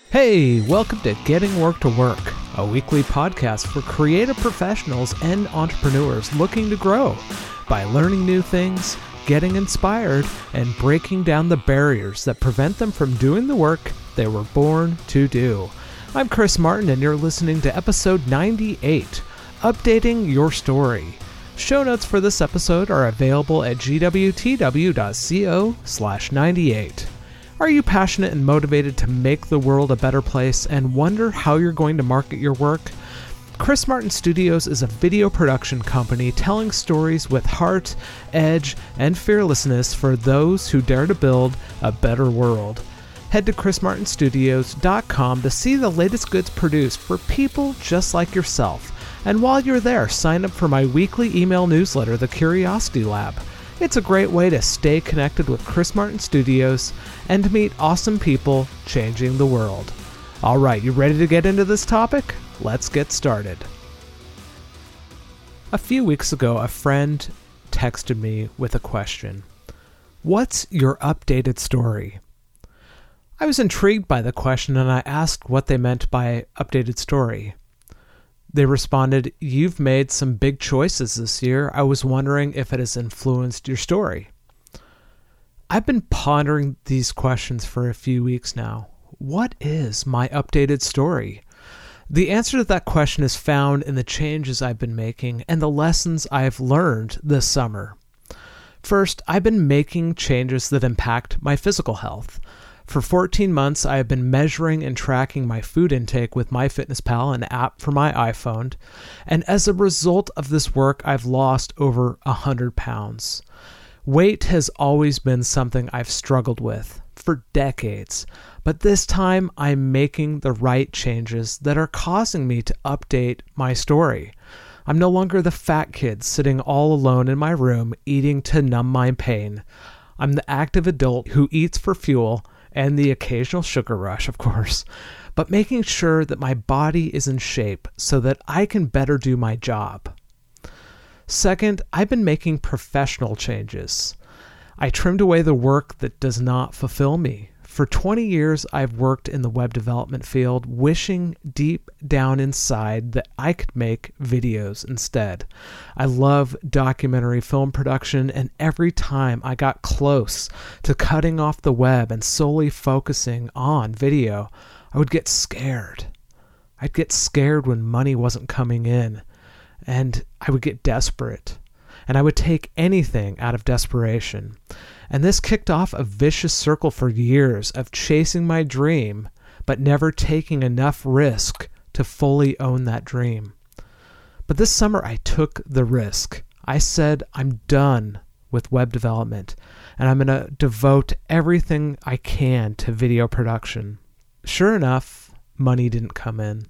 Hey, welcome to Getting Work to Work, a weekly podcast for creative professionals and entrepreneurs looking to grow by learning new things, getting inspired, and breaking down the barriers that prevent them from doing the work they were born to do. I'm Chris Martin, and you're listening to episode 98, Updating Your Story. Show notes for this episode are available at gwtw.co/98. Are you passionate and motivated to make the world a better place and wonder how you're going to market your work? Chris Martin Studios is a video production company telling stories with heart, edge, and fearlessness for those who dare to build a better world. Head to chrismartinstudios.com to see the latest goods produced for people just like yourself. And while you're there, sign up for my weekly email newsletter, The Curiosity Lab. It's a great way to stay connected with Chris Martin Studios and to meet awesome people changing the world. All right, you ready to get into this topic? Let's get started. A few weeks ago, a friend texted me with a question. What's your updated story? I was intrigued by the question and I asked what they meant by updated story. They responded, "You've made some big choices this year. I was wondering if it has influenced your story." I've been pondering these questions for a few weeks now. What is my updated story? The answer to that question is found in the changes I've been making and the lessons I've learned this summer. First, I've been making changes that impact my physical health. For 14 months, I have been measuring and tracking my food intake with MyFitnessPal, an app for my iPhone. And as a result of this work, I've lost over 100 pounds. Weight has always been something I've struggled with for decades. But this time, I'm making the right changes that are causing me to update my story. I'm no longer the fat kid sitting all alone in my room eating to numb my pain. I'm the active adult who eats for fuel and the occasional sugar rush, of course, but making sure that my body is in shape so that I can better do my job. Second, I've been making professional changes. I trimmed away the work that does not fulfill me. For 20 years, I've worked in the web development field, wishing deep down inside that I could make videos instead. I love documentary film production, and every time I got close to cutting off the web and solely focusing on video, I would get scared. I'd get scared when money wasn't coming in, and I would get desperate. And I would take anything out of desperation. And this kicked off a vicious circle for years of chasing my dream, but never taking enough risk to fully own that dream. But this summer I took the risk. I said, I'm done with web development, and I'm going to devote everything I can to video production. Sure enough, money didn't come in.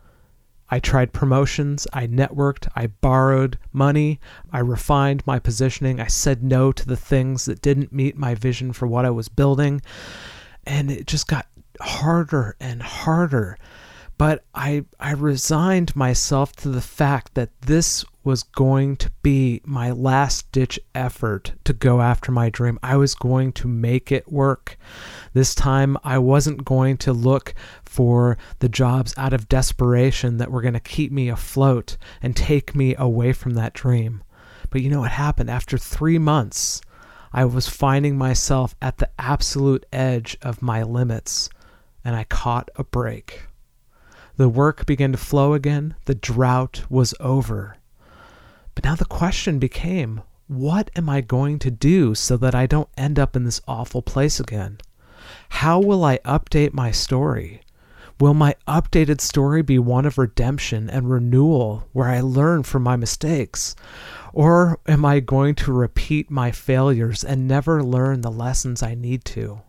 I tried promotions, I networked, I borrowed money, I refined my positioning, I said no to the things that didn't meet my vision for what I was building, and it just got harder and harder. But I resigned myself to the fact that this was going to be my last-ditch effort to go after my dream. I was going to make it work. This time, I wasn't going to look for the jobs out of desperation that were going to keep me afloat and take me away from that dream. But you know what happened? After 3 months, I was finding myself at the absolute edge of my limits, and I caught a break. The work began to flow again. The drought was over. But now the question became, what am I going to do so that I don't end up in this awful place again? How will I update my story? Will my updated story be one of redemption and renewal where I learn from my mistakes? Or am I going to repeat my failures and never learn the lessons I need to?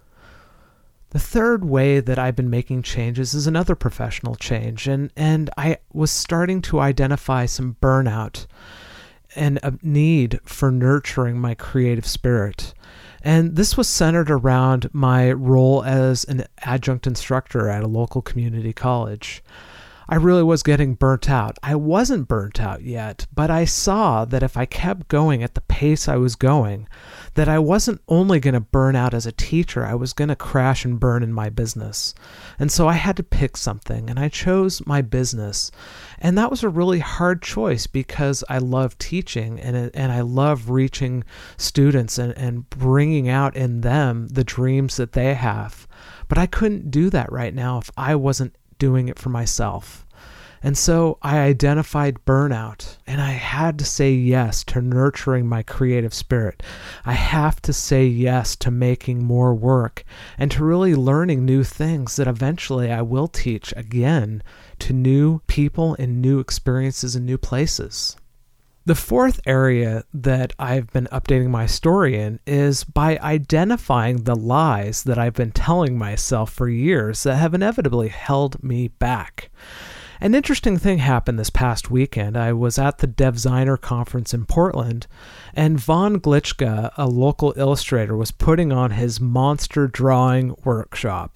The third way that I've been making changes is another professional change, and I was starting to identify some burnout and a need for nurturing my creative spirit. And this was centered around my role as an adjunct instructor at a local community college. I really was getting burnt out. I wasn't burnt out yet, but I saw that if I kept going at the pace I was going, that I wasn't only going to burn out as a teacher, I was going to crash and burn in my business. And so I had to pick something, and I chose my business. And that was a really hard choice because I love teaching and I love reaching students and bringing out in them the dreams that they have. But I couldn't do that right now if I wasn't doing it for myself. And so I identified burnout, and I had to say yes to nurturing my creative spirit. I have to say yes to making more work and to really learning new things that eventually I will teach again to new people and new experiences and new places. The fourth area that I've been updating my story in is by identifying the lies that I've been telling myself for years that have inevitably held me back. An interesting thing happened this past weekend. I was at the DevZiner conference in Portland, and Von Glitchka, a local illustrator, was putting on his monster drawing workshop.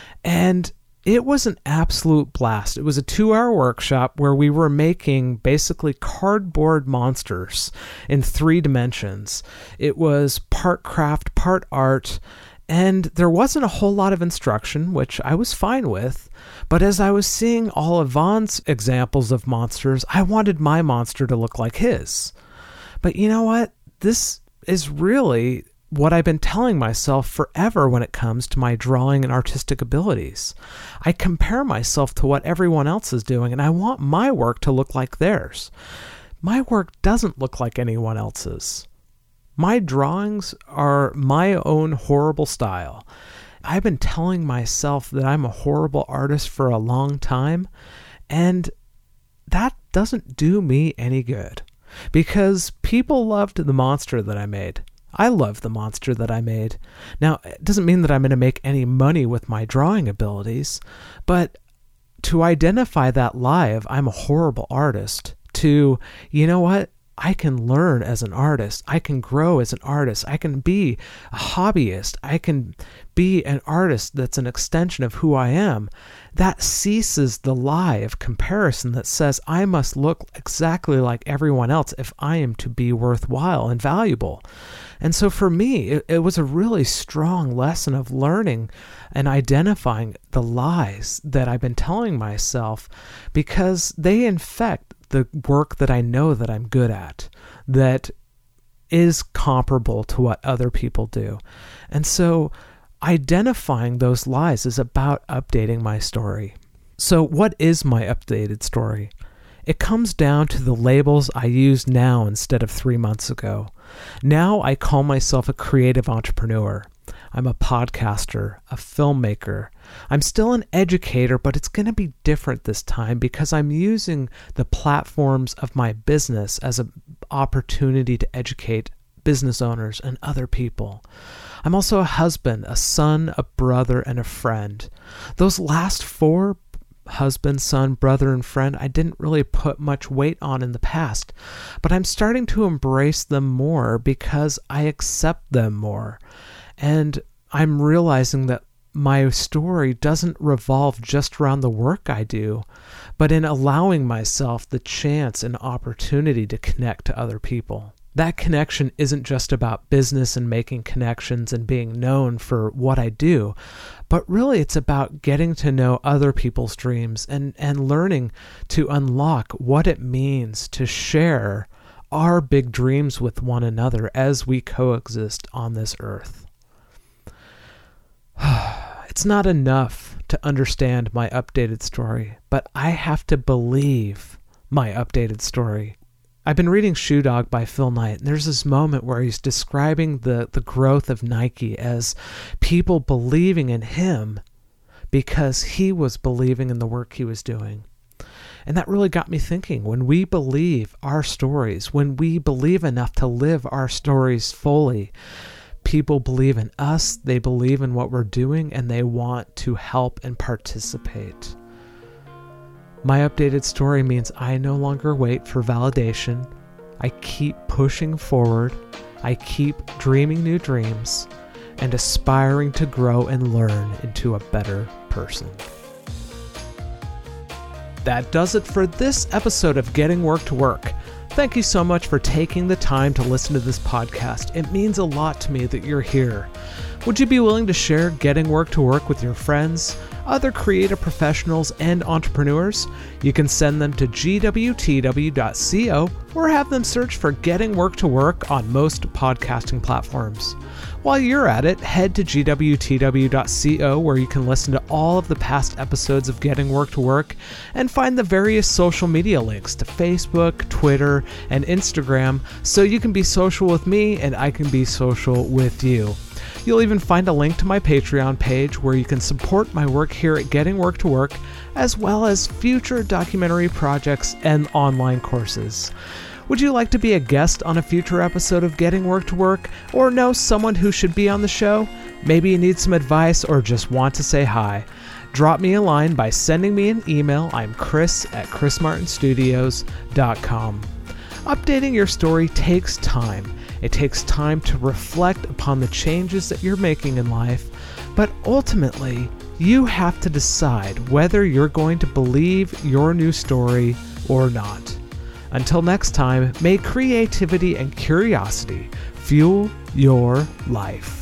And it was an absolute blast. It was a 2-hour workshop where we were making basically cardboard monsters in 3 dimensions. It was part craft, part art, and there wasn't a whole lot of instruction, which I was fine with. But as I was seeing all of Von's examples of monsters, I wanted my monster to look like his. But you know what? This is really what I've been telling myself forever when it comes to my drawing and artistic abilities. I compare myself to what everyone else is doing, and I want my work to look like theirs. My work doesn't look like anyone else's. My drawings are my own horrible style. I've been telling myself that I'm a horrible artist for a long time, and that doesn't do me any good, because people loved the monster that I made. I love the monster that I made. Now, it doesn't mean that I'm going to make any money with my drawing abilities, but to identify that lie of I'm a horrible artist to, you know what? I can learn as an artist. I can grow as an artist. I can be a hobbyist. I can be an artist that's an extension of who I am. That ceases the lie of comparison that says I must look exactly like everyone else if I am to be worthwhile and valuable. And so for me, it was a really strong lesson of learning and identifying the lies that I've been telling myself, because they infect the work that I know that I'm good at, that is comparable to what other people do. And so identifying those lies is about updating my story. So what is my updated story? It comes down to the labels I use now instead of 3 months ago. Now I call myself a creative entrepreneur. I'm a podcaster, a filmmaker. I'm still an educator, but it's going to be different this time because I'm using the platforms of my business as an opportunity to educate business owners and other people. I'm also a husband, a son, a brother, and a friend. Those last 4, husband, son, brother, and friend, I didn't really put much weight on in the past, but I'm starting to embrace them more because I accept them more. And I'm realizing that my story doesn't revolve just around the work I do, but in allowing myself the chance and opportunity to connect to other people. That connection isn't just about business and making connections and being known for what I do, but really it's about getting to know other people's dreams and learning to unlock what it means to share our big dreams with one another as we coexist on this earth. It's not enough to understand my updated story, but I have to believe my updated story. I've been reading Shoe Dog by Phil Knight, and there's this moment where he's describing the growth of Nike as people believing in him because he was believing in the work he was doing. And that really got me thinking. When we believe our stories, when we believe enough to live our stories fully, people believe in us, they believe in what we're doing, and they want to help and participate. My updated story means I no longer wait for validation. I keep pushing forward. I keep dreaming new dreams and aspiring to grow and learn into a better person. that does it for this episode of Getting Work to Work. Thank you so much for taking the time to listen to this podcast. It means a lot to me that you're here. Would you be willing to share Getting Work to Work with your friends, other creative professionals, and entrepreneurs? You can send them to gwtw.co or have them search for Getting Work to Work on most podcasting platforms. While you're at it, head to gwtw.co where you can listen to all of the past episodes of Getting Work to Work and find the various social media links to Facebook, Twitter, and Instagram so you can be social with me and I can be social with you. You'll even find a link to my Patreon page where you can support my work here at Getting Work to Work, as well as future documentary projects and online courses. Would you like to be a guest on a future episode of Getting Work to Work, or know someone who should be on the show? Maybe you need some advice or just want to say hi. Drop me a line by sending me an email. I'm chris@chrismartinstudios.com. Updating your story takes time. It takes time to reflect upon the changes that you're making in life, but ultimately, you have to decide whether you're going to believe your new story or not. Until next time, may creativity and curiosity fuel your life.